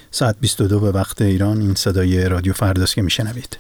ساعت 22 به وقت ایران. این صدای رادیو فرداست که میشنوید.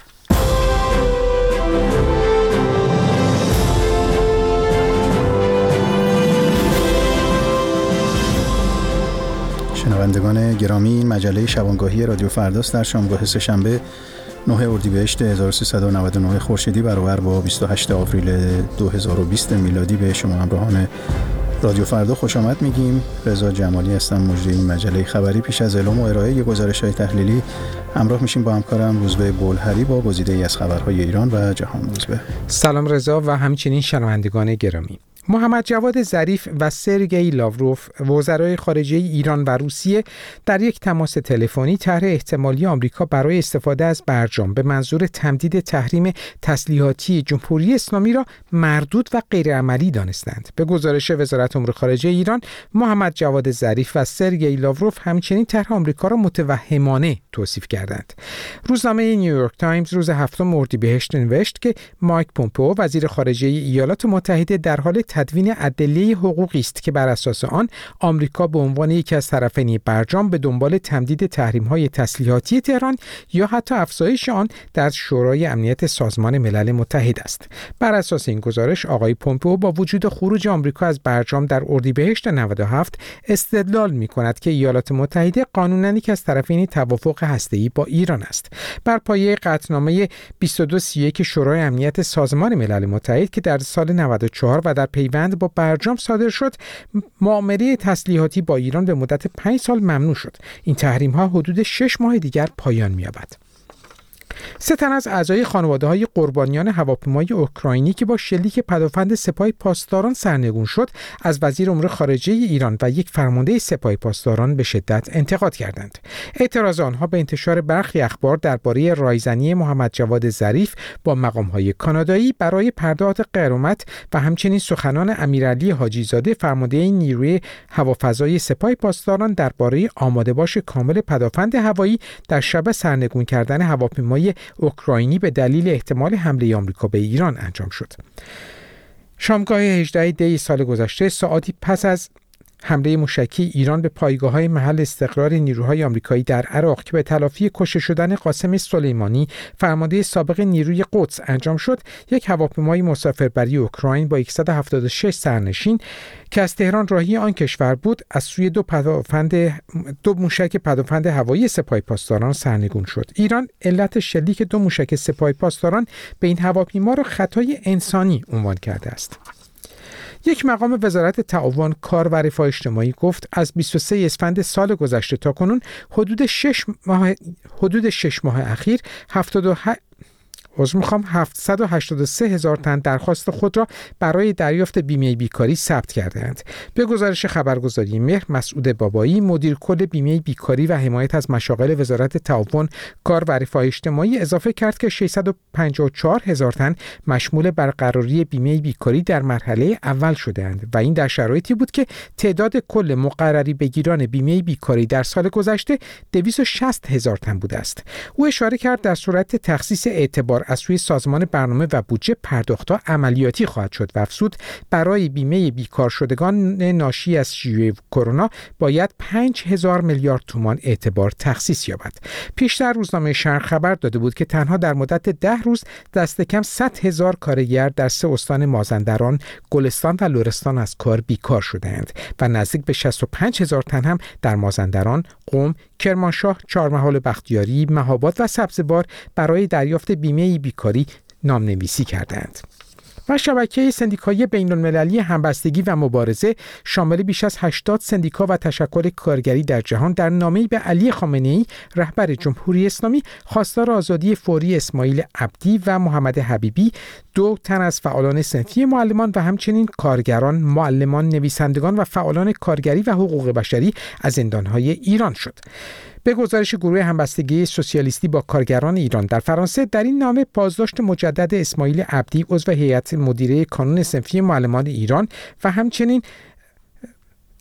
شنوندگان گرامی، این مجله شبانگاهی رادیو فرداست در شامگاه سه‌شنبه 9 اردیبهشت 1399 خورشیدی برابر با 28 آوریل 2020 میلادی به شما همراهان رادیو فردا خوش آمد میگیم. رضا جمالی هستم، مجری این مجله خبری. پیش از اعلام و ارائه گزارش‌های تحلیلی همراه میشیم با همکارم روزبه بولهری با گزیده‌ای از خبرهای ایران و جهان. روزبه سلام رضا و همچنین شنوندگان گرامی. محمد جواد ظریف و سرگئی لاوروف، وزرای خارجه ایران و روسیه، در یک تماس تلفنی طرح احتمالی آمریکا برای استفاده از برجام به منظور تمدید تحریم تسلیحاتی جمهوری اسلامی را مردود و غیرعملی دانستند. به گزارش وزارت امور خارجه ایران، محمد جواد ظریف و سرگئی لاوروف همچنین طرح آمریکا را متوهمانه توصیف کردند. روزنامه نیویورک تایمز روز 7 اردیبهشت نوشت که مایک پومپئو، وزیر خارجه ایالات متحده، در حال تدوین ادله حقوقی است که بر اساس آن آمریکا به عنوان یکی از طرفین برجام به دنبال تمدید تحریم‌های تسلیحاتی تهران یا حتی افزایش آن در شورای امنیت سازمان ملل متحد است. بر اساس این گزارش، آقای پومپئو با وجود خروج آمریکا از برجام در اردیبهشت 97 استدلال می‌کند که ایالات متحده قانوناً یکی از طرفین توافق هسته‌ای با ایران است. بر پایه قطعنامه 2231 شورای امنیت سازمان ملل متحد که در سال 94 و در پیوند با برجام صادر شد، معامله تسلیحاتی با ایران به مدت 5 سال ممنوع شد. این تحریم‌ها حدود 6 ماه دیگر پایان می‌یابد. 3 تن از اعضای خانواده‌های قربانیان هواپیمای اوکراینی که با شلیک پدافند سپاه پاسداران سرنگون شد، از وزیر امور خارجه ایران و یک فرمانده سپاه پاسداران به شدت انتقاد کردند. اعتراض آنها به انتشار برخی اخبار درباره رایزنی محمد جواد ظریف با مقام‌های کانادایی برای پرداخت غرامت و همچنین سخنان امیرعلی حاجی‌زاده، فرمانده نیروی هوافضای سپاه پاسداران، درباره آماده‌باش کامل پدافند هوایی در شب سرنگون کردن هواپیمای اوکراینی به دلیل احتمال حمله آمریکا به ایران انجام شد. شامگاه 18 دی سال گذشته، ساعاتی پس از حمله موشکی ایران به پایگاه‌های محل استقرار نیروهای آمریکایی در عراق که به تلافی کشته شدن قاسم سلیمانی، فرمانده سابق نیروی قدس، انجام شد، یک هواپیمای مسافربری اوکراین با 176 سرنشین که از تهران راهی آن کشور بود، از سوی دو موشک پدافند هوایی سپاه پاسداران سرنگون شد. ایران علت شلیک 2 موشک سپاه پاسداران به این هواپیما را خطای انسانی عنوان کرده است. یک مقام وزارت تعاون، کار و رفاه اجتماعی گفت از 23 اسفند سال گذشته تا کنون حدود 6 ماه اخیر 783,000 تن درخواست خود را برای دریافت بیمه بیکاری ثبت کردند. به گزارش خبرگزاری مهر، مسعود بابایی، مدیر کل بیمه بیکاری و حمایت از مشاغل وزارت تعاون، کار و رفاه اجتماعی اضافه کرد که 654,000 تن مشمول برقراری بیمه بیکاری در مرحله اول شده‌اند و این در شرایطی بود که تعداد کل مقرری بگیران بیمه بیکاری در سال گذشته 260,000 تن بوده است. او اشاره کرد در صورت تخصیص اعتبار از سوی سازمان برنامه و بودجه پرداخت‌ها عملیاتی خواهد شد و افزود برای بیمه بیکار شدگان ناشی از شیوع کرونا باید 5,000 میلیارد تومان اعتبار تخصیص یابد. پیشتر روزنامه شرق خبر داده بود که تنها در مدت 10 روز دست کم 100,000 کارگر در 3 استان مازندران، گلستان و لرستان از کار بیکار شدند و نزدیک به 65,000 تن هم در مازندران، قم، کرمانشاه، چهارمحال بختیاری، مهاباد و سبزوار برای دریافت بیمه بیکاری نامنویسی کردند. و شبکه سندیکایی بین‌المللی همبستگی و مبارزه شامل بیش از 80 سندیکا و تشکل کارگری در جهان در نامه‌ای به علی خامنه‌ای، رهبر جمهوری اسلامی، خواستار آزادی فوری اسماعیل عبدی و محمد حبیبی، 2 تن از فعالان صنفی معلمان و همچنین کارگران، معلمان، نویسندگان و فعالان کارگری و حقوق بشری از زندان‌های ایران شد. به گزارش گروه همبستگی سوسیالیستی با کارگران ایران در فرانسه، در این نامه بازداشت مجدد اسماعیل عبدی، عضو هیئت مدیره کانون صنفی معلمان ایران و همچنین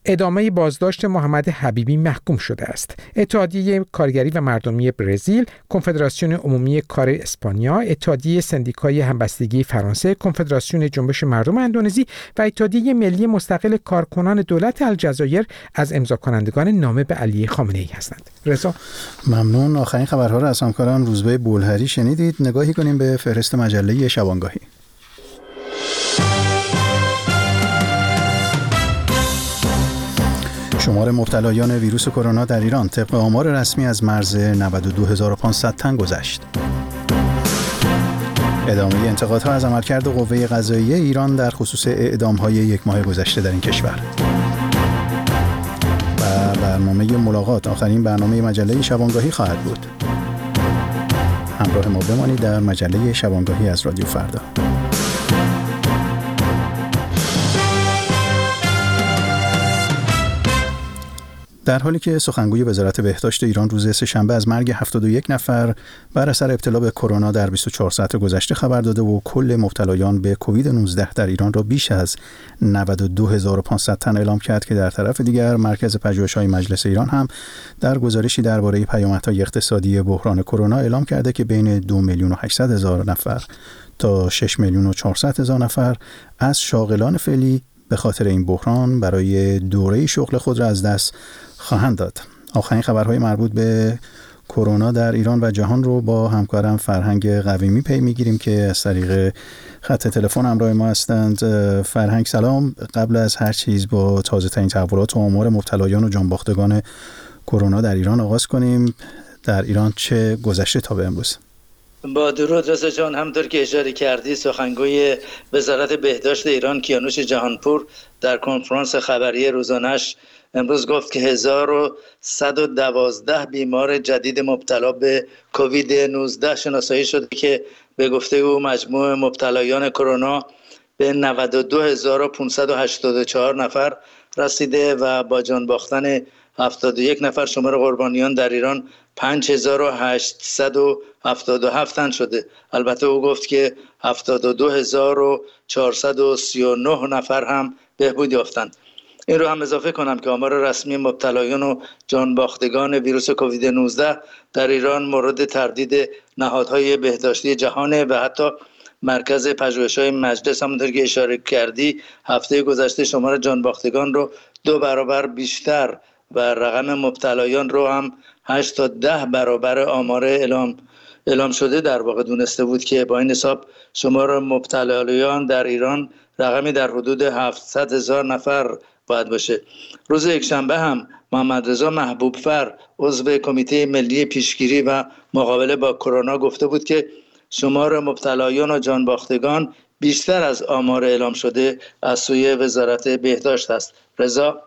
ادامه بازداشت محمد حبیبی محکوم شده است. اتحادیه کارگری و مردمی برزیل، کنفدراسیون عمومی کار اسپانیا، اتحادیه سندیکای همبستگی فرانسه، کنفدراسیون جنبش مردم اندونزی و اتحادیه ملی مستقل کارکنان دولت الجزایر از امضا کنندگان نامه به علی خامنه‌ای هستند. رضا، ممنون. آخرین خبرها را از همکارم روزبه بولهری شنیدید. نگاهی کنیم به فهرست مجله شبانگاهی. شمار مبتلایان ویروس کرونا در ایران طبق آمار رسمی از مرز 92500 تن گذشت. ادامه انتقادها از عملکرد قوه قضاییه ایران در خصوص اعدام‌های یک ماه گذشته در این کشور. و برنامه ملاقات آخرین برنامه مجله شبانگاهی خواهد بود. همراه ما بمانید در مجله شبانگاهی از رادیو فردا. در حالی که سخنگوی وزارت بهداشت ایران روز سه‌شنبه از مرگ 71 نفر بر اثر ابتلا به کرونا در 24 ساعت گذشته خبر داده و کل مبتلایان به کووید 19 در ایران را بیش از 92500 تن اعلام کرد، که در طرف دیگر مرکز پژوهش‌های مجلس ایران هم در گزارشی درباره پیامدهای اقتصادی بحران کرونا اعلام کرده که بین 2,800,000 نفر تا 6,400,000 نفر از شاغلان فعلی به خاطر این بحران برای دوره شغل خود را از دست خواهند داد. آخرین خبرهای مربوط به کرونا در ایران و جهان رو با همکارم فرهنگ قویمی پی میگیریم که از طریق خط تلفن همراه ما هستند. فرهنگ سلام. قبل از هر چیز با تازه ترین تحولات و آمار مبتلایان و جانباختگان کرونا در ایران آغاز کنیم. در ایران چه گذشته تا به امروز؟ با درود رضا جان، همطور که اشاره کردی سخنگوی وزارت بهداشت ایران کیانوش جهانپور در کنفرانس خبری روزانه‌اش امروز گفت که 1112 بیمار جدید مبتلا به کووید 19 شناسایی شده که به گفته او مجموع مبتلایان کرونا به 92584 نفر رسیده و با جان باختن 71 نفر شمار قربانیان در ایران 5877 تن شده. البته او گفت که 72439 نفر هم بهبود یافتند. این رو هم اضافه کنم که آمار رسمی مبتلایان و جانباختگان ویروس کووید 19 در ایران مورد تردید نهادهای بهداشتی جهانه و حتی مرکز پژوهش‌های مجلس همونطور که اشاره کردی هفته گذشته شمار جانباختگان رو 2 برابر بیشتر و رقم مبتلایان رو هم 8 تا 10 برابر آمار اعلام شده در واقع دونسته بود که با این حساب شمار مبتلایان در ایران رقمی در حدود 700,000 نفر باید باشه. روز یکشنبه هم محمد رضا محبوبفر عضو کمیته ملی پیشگیری و مقابله با کرونا گفته بود که شمار مبتلایان و جانباختگان بیشتر از آمار اعلام شده از سوی وزارت بهداشت است. رضا،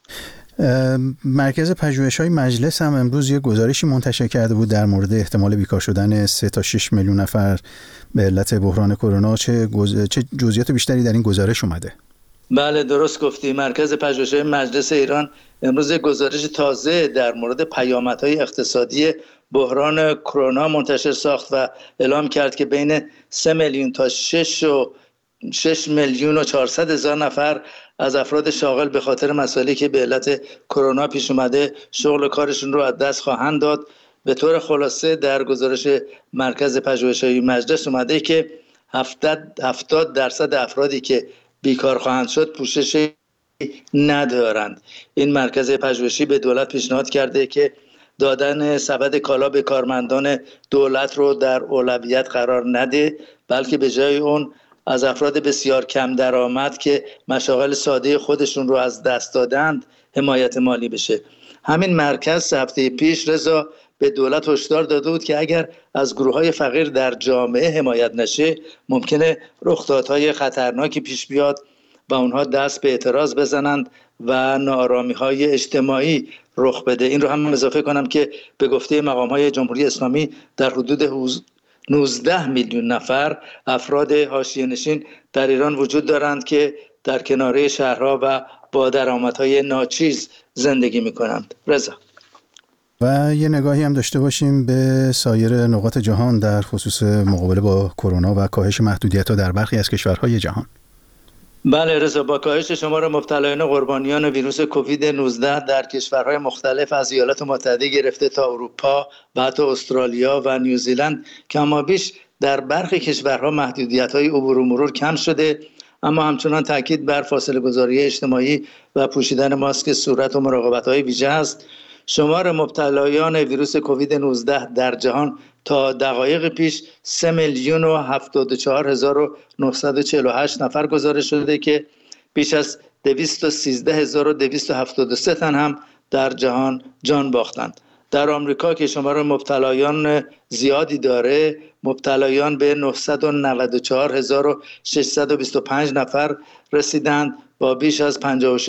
مرکز پژوهش‌های مجلس هم امروز یک گزارشی منتشر کرده بود در مورد احتمال بیکار شدن 3 تا 6 میلیون نفر به علت بحران کرونا. چه جزئیات بیشتری در این گزارش اومده؟ بله درست گفتی. مرکز پژوهش‌های مجلس ایران امروز یک گزارش تازه در مورد پیامدهای اقتصادی بحران کرونا منتشر ساخت و اعلام کرد که بین 3 میلیون تا 6 میلیون و 400 هزار نفر از افراد شاغل به خاطر مسائلی که به علت کرونا پیش اومده شغل کارشون رو از دست خواهند داد. به طور خلاصه در گزارش مرکز پژوهش‌های مجلس اومده که 70% افرادی که بیکار خواهند شد پوشش ندارند. این مرکز پژوهشی به دولت پیشنهاد کرده که دادن سبد کالا به کارمندان دولت رو در اولویت قرار نده، بلکه به جای اون از افراد بسیار کم درآمد که مشاغل ساده خودشون رو از دست دادند حمایت مالی بشه. همین مرکز هفته پیش رضا به دولت هشدار داده بود که اگر از گروه‌های فقیر در جامعه حمایت نشه ممکنه رخدادهای خطرناکی پیش بیاد و اونها دست به اعتراض بزنند و ناآرامی‌های اجتماعی رخ بده. این رو هم اضافه کنم که به گفته مقام‌های جمهوری اسلامی در حدود 19 میلیون نفر افراد حاشیه‌نشین در ایران وجود دارند که در کناره شهرها و با درآمدهای ناچیز زندگی می‌کنند. رضا، و یه نگاهی هم داشته باشیم به سایر نقاط جهان در خصوص مقابله با کرونا و کاهش محدودیت‌ها در برخی از کشورهای جهان. بله رضا، با کاهش شمار مبتلایان قربانیان ویروس کووید 19 در کشورهای مختلف از ایالات متحده گرفته تا اروپا و حتی استرالیا و نیوزیلند کمابیش در برخی کشورها محدودیت‌های عبور و مرور کم شده، اما همچنان تاکید بر فاصله گذاری اجتماعی و پوشیدن ماسک صورت و مراقبت‌های ویژه است. شمار مبتلایان ویروس کووید 19 در جهان تا دقایق پیش 3,074,948 نفر گزارش شده که بیش از 213,273 تن هم در جهان جان باختند. در آمریکا که شمار مبتلایان زیادی داره، مبتلایان به 994,625 نفر رسیدند با بیش از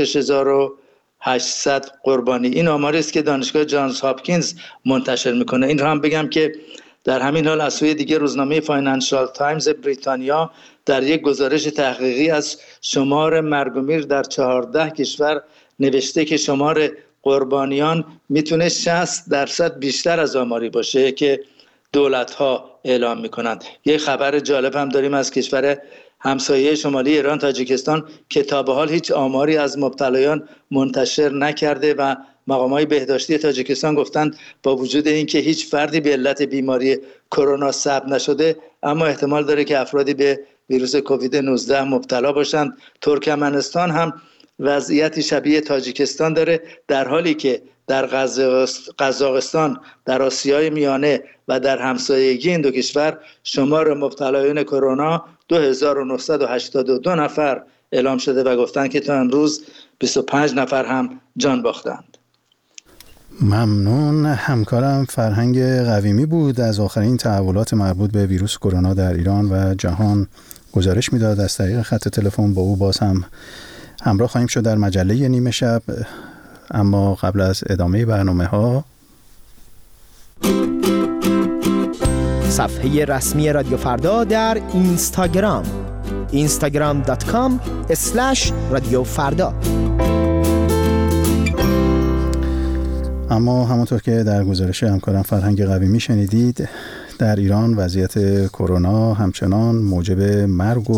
56,800 قربانی. این آماری است که دانشگاه جانز هاپکینز منتشر میکنه. این را هم بگم که در همین حال از سوی دیگه روزنامه فاینانشال تایمز بریتانیا در یک گزارش تحقیقی از شمار مرگ و میر در 14 کشور نوشته که شمار قربانیان میتونه 60% بیشتر از آماری باشه که دولت‌ها اعلام میکنند. یک خبر جالب هم داریم از کشور همسایه شمالی ایران، تاجیکستان، که تا به حال هیچ آماری از مبتلایان منتشر نکرده و مقامات بهداشتی تاجیکستان گفتند با وجود اینکه هیچ فردی به علت بیماری کرونا ثبت نشده، اما احتمال داره که افرادی به ویروس کووید 19 مبتلا باشند. ترکمنستان هم وضعیتی شبیه تاجیکستان داره، در حالی که در قزاقستان، در آسیای میانه و در همسایگی این دو کشور شمار مبتلایان کرونا 2982 نفر اعلام شده و گفتن که تا امروز 25 نفر هم جان باختند. ممنون. همکارم فرهنگ قویمی بود از آخرین تحولات مربوط به ویروس کرونا در ایران و جهان گزارش میداد. از طریق خط تلفن با او باز هم همراه خواهیم شد در مجله نیمه شب، اما قبل از ادامه برنامه‌ها صفحه رسمی رادیو فردا در اینستاگرام instagram.com/رادیو فردا. اما همونطور که در گزارش همکارم فرهنگ قویمی شنیدید، در ایران وضعیت کرونا همچنان موجب مرگ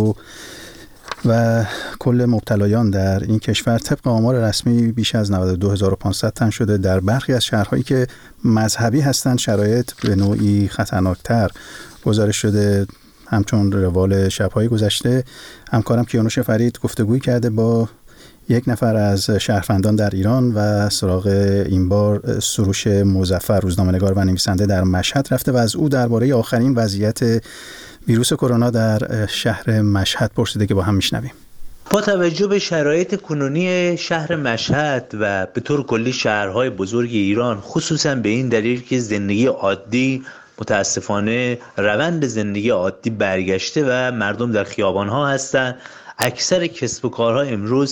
و کل مبتلایان در این کشور طبق آمار رسمی بیش از 92,500 تن شده. در برخی از شهرهایی که مذهبی هستند شرایط به نوعی خطرناکتر گزارش شده. همچون روال شب‌های گذشته همکارم کیانوش فرید گفتگوی کرده با یک نفر از شهروندان در ایران و سراغ این بار سروش مظفر، روزنامه‌نگار و نویسنده در مشهد رفته و از او درباره آخرین وضعیت ویروس کرونا در شهر مشهد پرسیده که با هم میشنویم. با توجه به شرایط کنونی شهر مشهد و به طور کلی شهرهای بزرگ ایران، خصوصا به این دلیل که زندگی عادی متاسفانه روند زندگی عادی برگشته و مردم در خیابان‌ها هستند، اکثر کسب و کارها امروز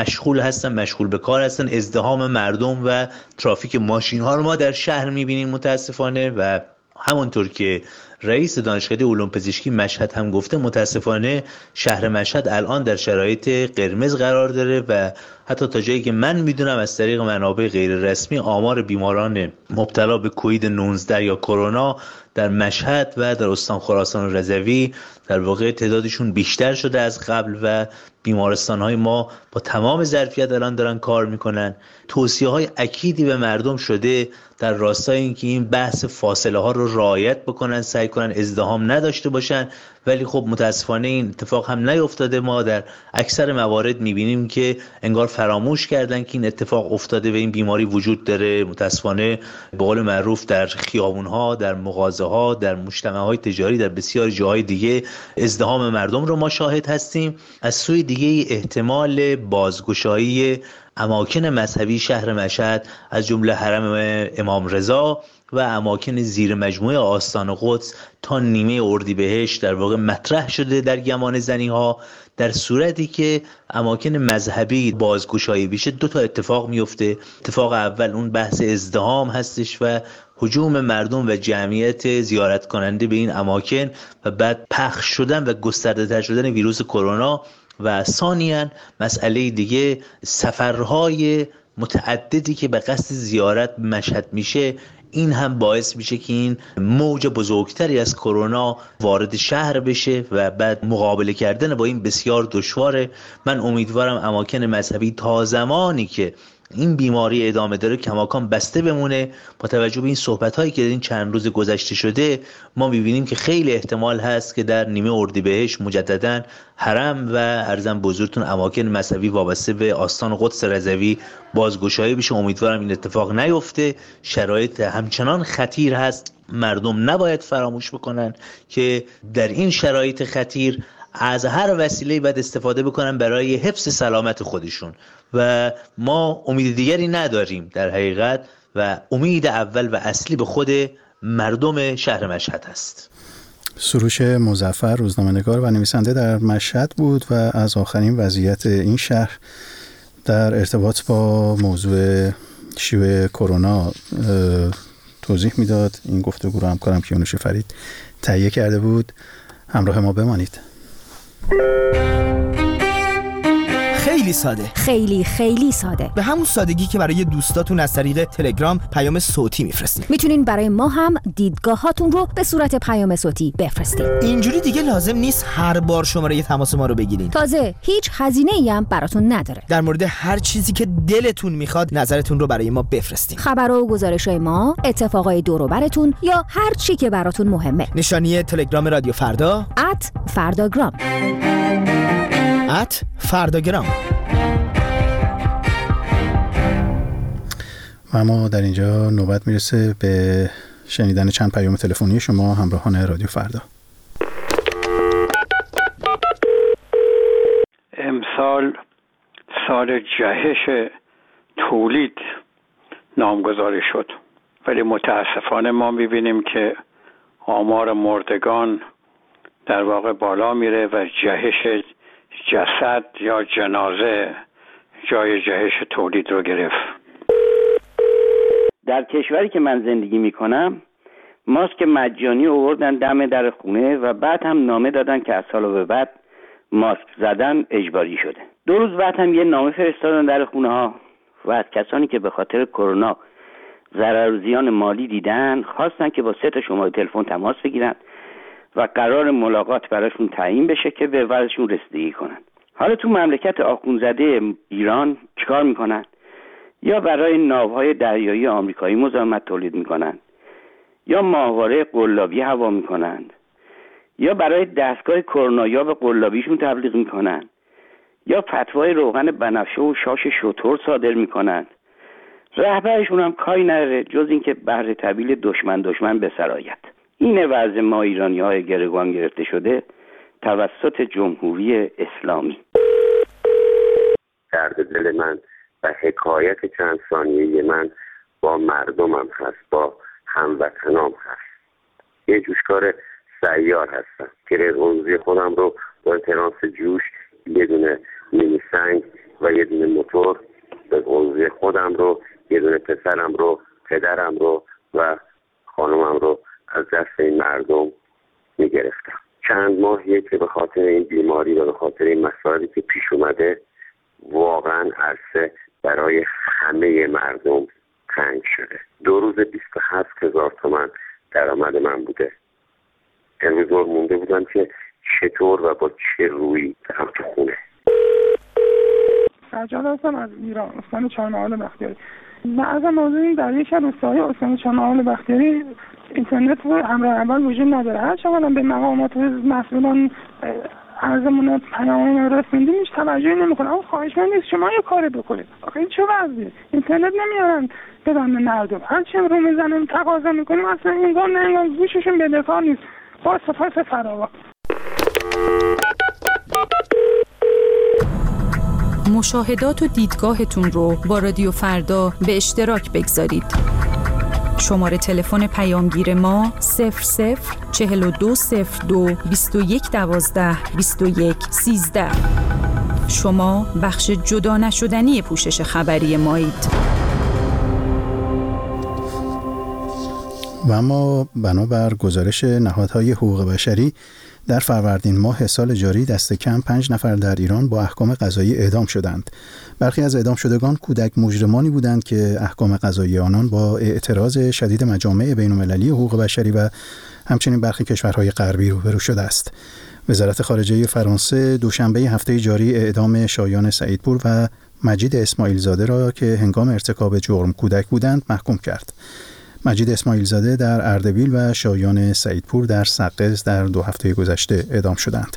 مشغول به کار هستن. ازدحام مردم و ترافیک ماشین‌ها رو ما در شهر می‌بینیم متاسفانه، و همونطور که رئیس دانشکده علوم پزشکی مشهد هم گفته، متاسفانه شهر مشهد الان در شرایط قرمز قرار داره و حتی تا جایی که من میدونم از طریق منابع غیر رسمی آمار بیماران مبتلا به کووید 19 یا کرونا در مشهد و در استان خراسان رضوی در واقع تعدادشون بیشتر شده از قبل و بیمارستان‌های ما با تمام ظرفیت الان دارن کار میکنن. توصیه‌های اکیدی به مردم شده در راستای اینکه این بحث فاصله ها رو رعایت بکنن، سعی کنن ازدحام نداشته باشن، ولی خب متاسفانه این اتفاق هم نیفتاده. ما در اکثر موارد میبینیم که انگار فراموش کردن که این اتفاق افتاده و این بیماری وجود داره. متاسفانه به قول معروف در خیابون‌ها، در مغازه‌ها، در مجتمع‌های تجاری، در بسیار جاهای دیگه ازدحام مردم رو ما شاهد هستیم. از سوی دیگه احتمال بازگشایی اماکن مذهبی شهر مشهد از جمله حرم امام رضا و اماکن زیر مجموعه آستان قدس تا نیمه اردیبهشت در واقع مطرح شده در گمان زنی‌ها. در صورتی که اماکن مذهبی بازگشایی بشه، دو تا اتفاق میفته. اتفاق اول اون بحث ازدحام هستش و هجوم مردم و جمعیت زیارت کننده به این اماکن و بعد پخش شدن و گسترده تر شدن ویروس کرونا، و ثانیاً مسئله دیگه سفرهای متعددی که به قصد زیارت مشهد میشه. این هم باعث میشه که این موج بزرگتری از کرونا وارد شهر بشه و بعد مقابله کردن با این بسیار دشواره. من امیدوارم اماکن مذهبی تا زمانی که این بیماری ادامه داره کماکان بسته بمونه. با توجه به این صحبت‌هایی که این چند روز گذشته شده ما می‌بینیم که خیلی احتمال هست که در نیمه اردیبهشت مجدداً حرم و عرضم بزرگتون اماکن مذهبی وابسته به آستان قدس رضوی بازگشایی بشه. امیدوارم این اتفاق نیفته. شرایط همچنان خطیر هست، مردم نباید فراموش بکنن که در این شرایط خطیر از هر وسیله‌ای باید استفاده بکنن برای حفظ سلامت خودشون و ما امید دیگری نداریم در حقیقت و امید اول و اصلی به خود مردم شهر مشهد هست. سروش مظفر روزنامه‌نگار و نویسنده در مشهد بود و از آخرین وضعیت این شهر در ارتباط با موضوع شیوع کرونا توضیح میداد. این گفتگو رو همکارم کیانوش فرید تهیه کرده بود. همراه ما بمانید. خیلی ساده، خیلی ساده، به همون سادگی که برای دوستاتون از طریق تلگرام پیام صوتی میفرستید. میتونین برای ما هم دیدگاهاتون رو به صورت پیام صوتی بفرستید. اینجوری دیگه لازم نیست هر بار شماره تماس ما رو بگیرین. تازه هیچ هزینه‌ای هم براتون نداره. در مورد هر چیزی که دلتون میخواد نظرتون رو برای ما بفرستین. خبرها و گزارش‌های ما، اتفاقای دور و براتون یا هر چی که براتون مهمه. نشانی تلگرام رادیو فردا @فرداگرام @فرداگرام. و ما در اینجا نوبت میرسه به شنیدن چند پیام تلفنی شما همراهان رادیو فردا. امسال سال جهش تولید نامگذاری شد، ولی متاسفانه ما میبینیم که آمار مردگان در واقع بالا میره و جهش جسد یا جنازه جای جهش تولید رو گرفت. در کشوری که من زندگی میکنم ماسک مجانی آوردن دم در خونه و بعد هم نامه دادن که از سال به بعد ماسک زدن اجباری شده. 2 روز بعد هم یه نامه فرستادن در خونه ها و از کسانی که به خاطر کرونا ضرر و زیان مالی دیدن خواستن که با 3 شماره تلفن تماس بگیرن و قرار ملاقات براشون تعیین بشه که به وضعشون رسیدگی کنن. حالا تو مملکت آخوندزاده ایران چیکار میکنن؟ یا برای ناوهای دریایی آمریکایی مزاحمت تولید میکنن، یا ماهواره قلابی هوا میکنن، یا برای دستگاه کرونا به قلابیشون تبلیغ میکنن، یا فتوای روغن بنفشه و شاش شتر صادر میکنن. رهبرشون هم کاری نداره جز اینکه بهر طبیل دشمن به سرایت. این وضع ما ایرانی‌های گروگان گرفته شده توسط جمهوری اسلامی. درد دل من و حکایت چند ثانیه من با مردمم هست، با هموطنام هست. یه جوشکار سیار هستم که رزغنزی خودم رو با ترانس جوش، یه دونه مینی سنگ و یه دونه موتور، رزغنزی خودم رو، یه دونه پسرم رو، پدرم رو و خانمم رو از دست این مردم میگرفتم. چند ماهیه که به خاطر این بیماری و به خاطر این مسائلی که پیش اومده واقعا عرصه برای همه مردم تنگ شده. 2 روز 27,000 تومان درآمد من بوده. امروز مونده بودم که چطور و با چه روی برم تو خونه. سجاد هستم از ایران، استان چهارمحال بختیاری. بعضا موضوعی در یک روستای استان چهارمحال بختیاری اینترنت همراه اول وجود نداره. هر چقدر به مقامات مسئولان عرضمون پیام رسوندیم هیچ توجهی نمیکنه. اما خواهشمند شما یه کاری بکنید. آخه این چه وضعیه؟ اینترنت نمیارن بدن به مردم. هر چی رو میزنیم تقاضا میکنیم اصلا انگار گوششون به کار نیست. با سپاس فراوان. مشاهدات و دیدگاهتون رو با رادیو فردا به اشتراک بگذارید. شماره تلفن پیامگیر ما 004202 2112 2113. شما بخش جدا نشدنی پوشش خبری مایید. و اما بنابر گزارش نهادهای حقوق بشری در فروردین ماه سال جاری دست کم 5 نفر در ایران با احکام قضایی اعدام شدند. برخی از اعدام شدگان کودک مجرمانی بودند که احکام قضایی آنان با اعتراض شدید مجامع بین‌المللی حقوق بشری و همچنین برخی کشورهای غربی روبرو شده است. وزارت خارجه فرانسه دوشنبه هفته جاری اعدام شایان سعیدپور و مجید اسماعیل زاده را که هنگام ارتکاب جرم کودک بودند محکوم کرد. مجید اسماعیل زاده در اردبیل و شایان سعیدپور در سقز در 2 هفته گذشته اعدام شدند.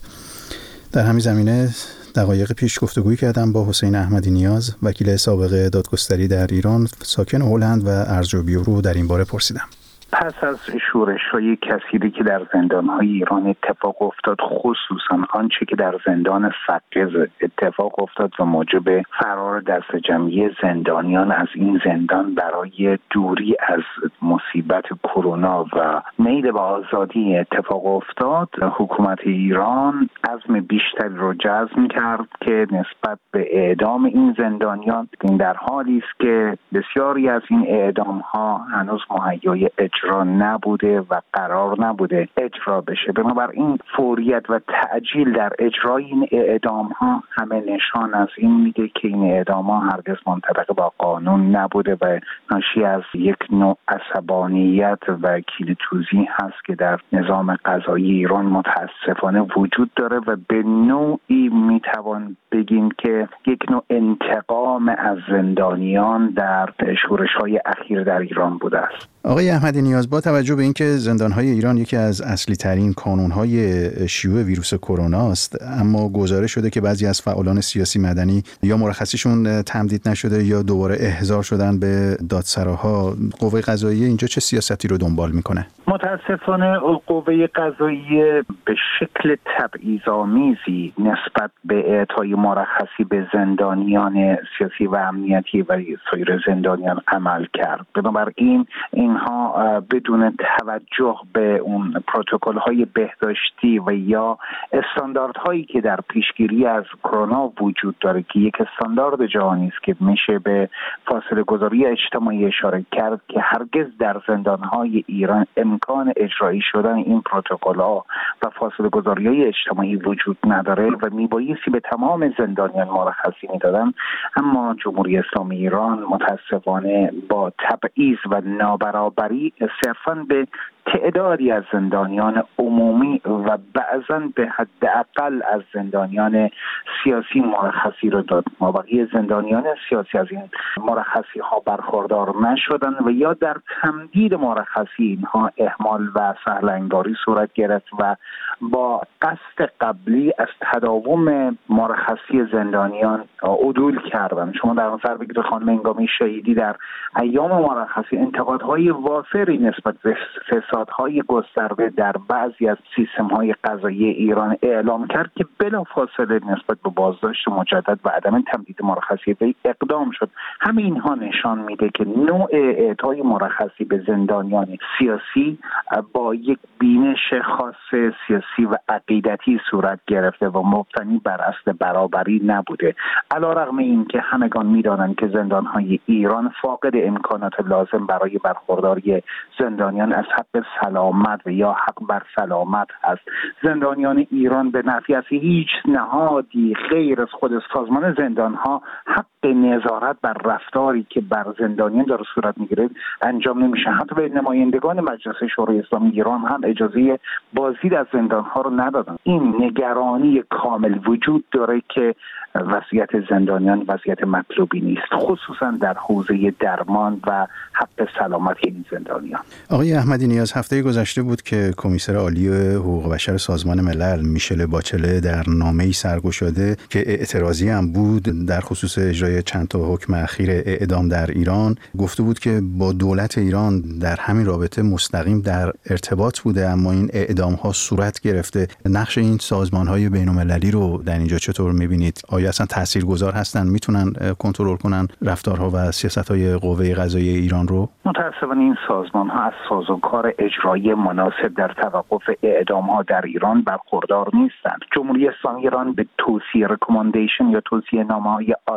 در همین زمینه دقایق پیش گفتگویی کردم با حسین احمدی نیاز، وکیل سابق دادگستری در ایران، ساکن هلند و ارزیابی رو در این باره پرسیدم. پس از شورش‌های کثیری که در زندان‌های ایران اتفاق افتاد، خصوصا آنچه که در زندان سقز اتفاق افتاد و موجب فرار دست جمعی زندانیان از این زندان برای دوری از مصیبت کرونا و میل به آزادی اتفاق افتاد، حکومت ایران عزم بیشتری رو جزم کرد که نسبت به اعدام این زندانیان، این در حالی است که بسیاری از این اعدام‌ها هنوز مهیای اجرا نبوده و قرار نبوده اجرا بشه. بنابراین فوریت و تعجیل در اجرای این اعدام ها همه نشان از این میده که این اعدام ها هرگز منطبق با قانون نبوده و ناشی از یک نوع عصبانیت و کینه‌توزی هست که در نظام قضایی ایران متاسفانه وجود داره و به نوعی میتوان بگیم که یک نوع انتقام از زندانیان در شورش‌های اخیر در ایران بوده است. آقای احمدی نیاز، با توجه به اینکه زندان‌های ایران یکی از اصلی ترین کانون‌های شیوع ویروس کرونا است، اما گزارش شده که بعضی از فعالان سیاسی مدنی یا مرخصیشون تمدید نشده یا دوباره احضار شدن به دادسراها. قوه قضاییه اینجا چه سیاستی رو دنبال میکنه؟ متاسفانه قوه قضاییه به شکل تبعیض‌آمیزی نسبت به اعطای مرخصی به زندانیان سیاسی و امنیتی و سایر زندانیان عمل کرد. بنابراین اینها بدون توجه به اون پروتکل‌های بهداشتی و یا استانداردهایی که در پیشگیری از کرونا وجود داره که یک استاندارد جهانی است که میشه به فاصله گذاری اجتماعی اشاره کرد که هرگز در زندان‌های ایران امکان اجرایی شدن این پروتکل‌ها و فاصله گذاری‌های اجتماعی وجود نداره و میبایستی به تمام زندانیان مرخصی میدادن، اما جمهوری اسلامی ایران متاسفانه با تبعیض و نابرابری صرفاً به تعدادی از زندانیان عمومی و بعضاً به حداقل از زندانیان سیاسی مرخصی رو داد. مابقی زندانیان سیاسی از این مرخصی ها برخوردار نشدن و یا در تمدید مرخصی اینها اهمال و سهل انگاری صورت گرفت و با قصد قبلی از تداوم مرخصی زندانیان عدول کردن. شما در نظر بگیرید خانم هنگامی شهیدی در ایام مرخصی انتقادهای وافری نسبت به فسادهای گسترده در بعضی از سیستم‌های قضایی ایران اعلام کرد که بلافاصله نسبت به بازداشت مجدد و عدم تمدید مرخصی وی اقدام شد. همین اینها نشان میده که نوع اعطای مرخصی به زندانیان سیاسی با یک بینش خاص سیاسی و عقیدتی صورت گرفته و مبتنی بر اصل برابری نبوده. علیرغم این که همگان میدانند که زندان‌های ایران فاقد امکانات لازم برای برخورداری زندانیان از حق سلامت و یا حق بر سلامت هست. زندانیان ایران به نفی از هیچ نهادی غیر از خود سازمان زندان‌ها حق نظارت بر رفتاری که بر زندانیان داره صورت میگیره انجام نمیشه. حتی به نمایندگان مجلس شورای اسلامی ایران هم اجازه بازدید از زندان‌ها رو ندادن. این نگرانی کامل وجود داره که وضعیت زندانیان وضعیت مطلوبی نیست، خصوصا در حوزه درمان و حق سلامت این زندانیان. آقای احمدی نیاز، هفته گذشته بود که کمیسر عالی حقوق بشر سازمان ملل میشل باچله در نامه‌ای سرگشاده که اعتراضی هم بود در خصوص اجرای چند تا حکم اخیر اعدام در ایران گفته بود که با دولت ایران در همین رابطه مستقیم در ارتباط بوده، اما این اعدام‌ها صورت گرفته. نقش این سازمان‌های بین‌المللی رو در اینجا چطور می‌بینید؟ آیا اصلا تاثیرگذار هستن، میتونن کنترل کنن رفتارها و سیاست‌های قوه قضاییه ایران رو؟ متأسفانه این سازمان‌ها از سازوکار اجرایی مناسب در توقف اعدام‌ها در ایران برخوردار نیستند. جمهوری اسلامی ایران به توصیه ریکامندیشن یا توصیه نامه‌های عادی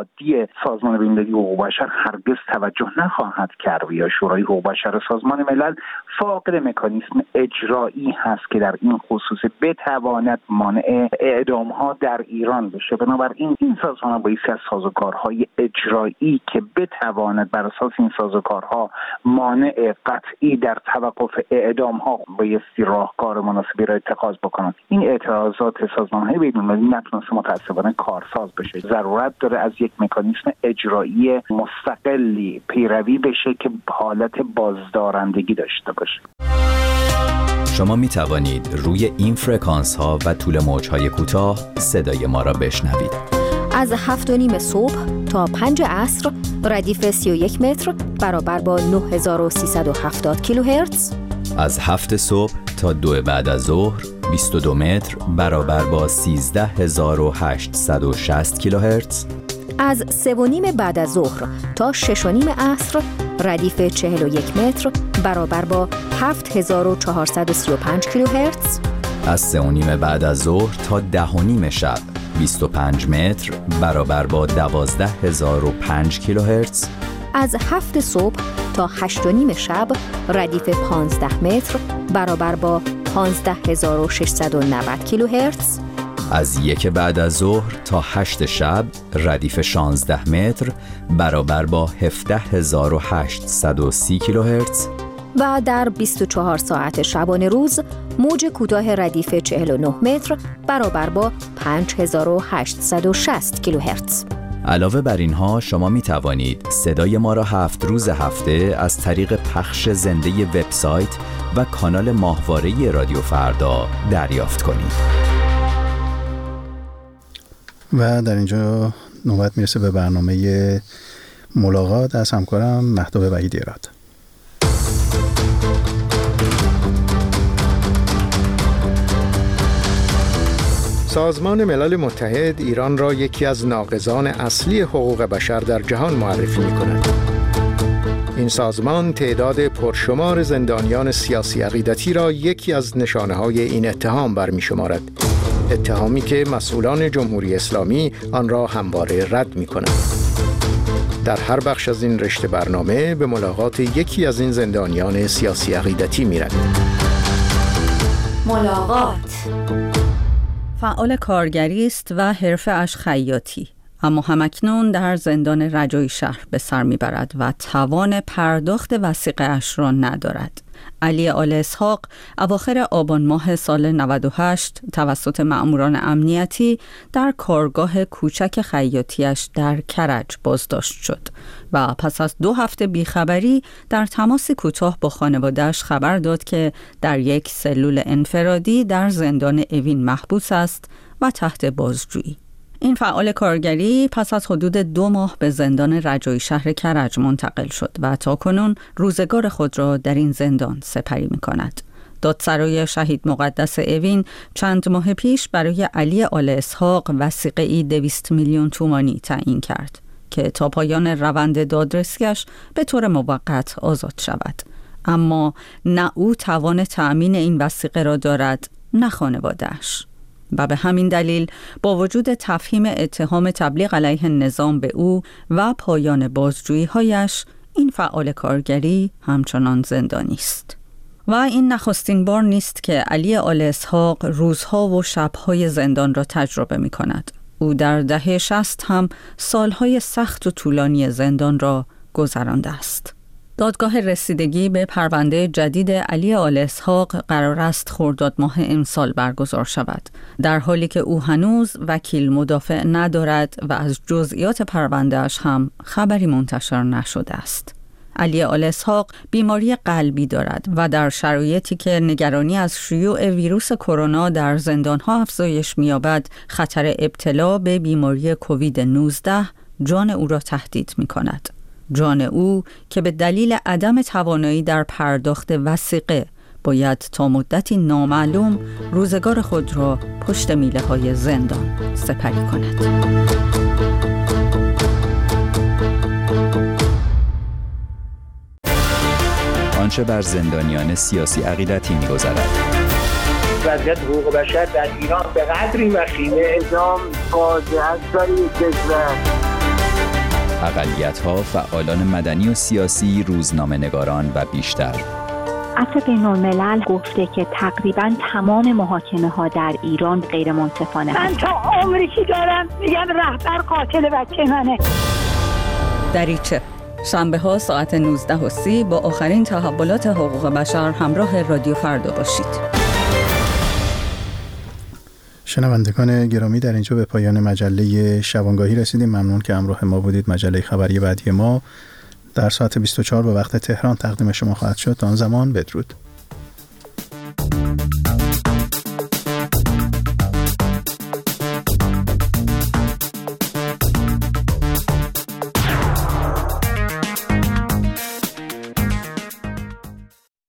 سازمان بین‌المللی حقوق بشر هرگز توجه نخواهد کرد یا شورای حقوق بشر سازمان ملل فاقد مکانیزم اجرایی هست که در این خصوص بتواند مانع اعدام‌ها در ایران بشه. بنابراین این سازمان بایستی از سازوکارهای اجرایی که بتواند بر اساس این سازوکارها مانع قطعی در توقف اعدام‌ها بایستی راهکار مناسبی را اتخاذ بکنند. این اعتراضات سازمان‌های بین‌المللی نتونسته متأسفانه کارساز بشه. ضرورت داره از یک مکانیزم اجرایی مستقلی پیروی بشه که حالت بازدارندگی داشته باشه. شما می توانید روی این فرکانس ها و طول موج های کوتاه صدای ما را بشنوید. از 7:30 صبح تا 5 عصر ردیف 31 متر برابر با 9370 کیلوهرتز. از 7 صبح تا 2 بعد از ظهر 22 متر برابر با 13860 کیلوهرتز. از 3:30 بعد از ظهر تا 6:30 عصر ردیف 41 متر برابر با 7435 کیلوهرتز. از 3:30 بعد از ظهر تا 10:30 شب 25 متر برابر با 12005 کیلوهرتز. از 7 صبح تا 8:30 شب ردیف 15 متر برابر با 15690 کیلوهرتز. از 1 بعد از ظهر تا 8 شب ردیف 16 متر برابر با 17830 کیلوهرتز. و در 24 ساعت شبانه روز موج کوتاه ردیف 49 متر برابر با 5860 کیلوهرتز. علاوه بر اینها شما می توانید صدای ما را 7 روز هفته از طریق پخش زنده وبسایت و کانال ماهواره رادیو فردا دریافت کنید. و در اینجا نوبت میرسه به برنامه ملاقات از همکارم مهتاب وحیدی اراد. سازمان ملل متحد ایران را یکی از ناقضان اصلی حقوق بشر در جهان معرفی می‌کند. این سازمان تعداد پرشمار زندانیان سیاسی عقیدتی را یکی از نشانه‌های این اتهام برمی‌شمارد. اتهامی که مسئولان جمهوری اسلامی آن را همواره رد می‌کنند. در هر بخش از این رشته برنامه به ملاقات یکی از این زندانیان سیاسی عقیدتی می‌رویم. ملاقات. فعال کارگری است و حرفه‌اش خیاطی، اما همکنون در زندان رجایی شهر به سر میبرد و توان پرداخت وثیقه اش را ندارد. علی آل اسحاق اواخر آبان ماه سال 98 توسط مأموران امنیتی در کارگاه کوچک خیاطیش در کرج بازداشت شد و پس از 2 هفته بیخبری در تماس کوتاه با خانواده‌اش خبر داد که در یک سلول انفرادی در زندان اوین محبوس است و تحت بازجویی. این فعال کارگری پس از حدود 2 ماه به زندان رجایی شهر کرج منتقل شد و تاکنون روزگار خود را در این زندان سپری می‌کند. دادسرای شهید مقدس اوین چند ماه پیش برای علی آل اسحاق وثیقه‌ای 200 میلیون تومانی تعیین کرد که تا پایان روند دادرسیش به طور موقت آزاد شود. اما نه او توان تأمین این وثیقه را دارد، نه خانواده‌اش. و به همین دلیل با وجود تفهیم اتهام تبلیغ علیه نظام به او و پایان بازجویی‌هایش، این فعال کارگری همچنان زندانی است. و این نخستین بار نیست که علی آل اسحاق روزها و شب‌های زندان را تجربه می‌کند. او در دهه 60 هم سالهای سخت و طولانی زندان را گذرانده است. دادگاه رسیدگی به پرونده جدید علی آل اسحاق قرار است خرداد ماه امسال برگزار شود، در حالی که او هنوز وکیل مدافع ندارد و از جزئیات پرونده‌اش هم خبری منتشر نشده است. علی آل اسحاق بیماری قلبی دارد و در شرایطی که نگرانی از شیوع ویروس کرونا در زندان‌ها افزایش می‌یابد، خطر ابتلا به بیماری کووید 19 جان او را تهدید می‌کند. جان او که به دلیل عدم توانایی در پرداخت وثیقه باید تا مدتی نامعلوم روزگار خود را پشت میله‌های زندان سپری کند. آنچه بر زندانیان سیاسی عقیدتی می‌گذرد. وضعیت حقوق بشر در ایران به قدری وخیمه، اعدام فاجعه است برای کشور. اقلیت‌ها، فعالان مدنی و سیاسی، روزنامه‌نگاران و بیشتر. عفو بین‌الملل گفته که تقریباً تمام محاکمه‌ها در ایران غیر منصفانه من تا عمری که دارم میگم رهبر قاتل بچه منه. دریچه شنبه ها ساعت 19:30 با آخرین تحولات حقوق بشر همراه رادیو فردا باشید. شنوندگان گرامی، در اینجا به پایان مجله شبانگاهی رسیدیم. ممنون که همراه ما بودید. مجله خبری بعدی ما در ساعت 24 به وقت تهران تقدیم شما خواهد شد. تا آن زمان بدرود.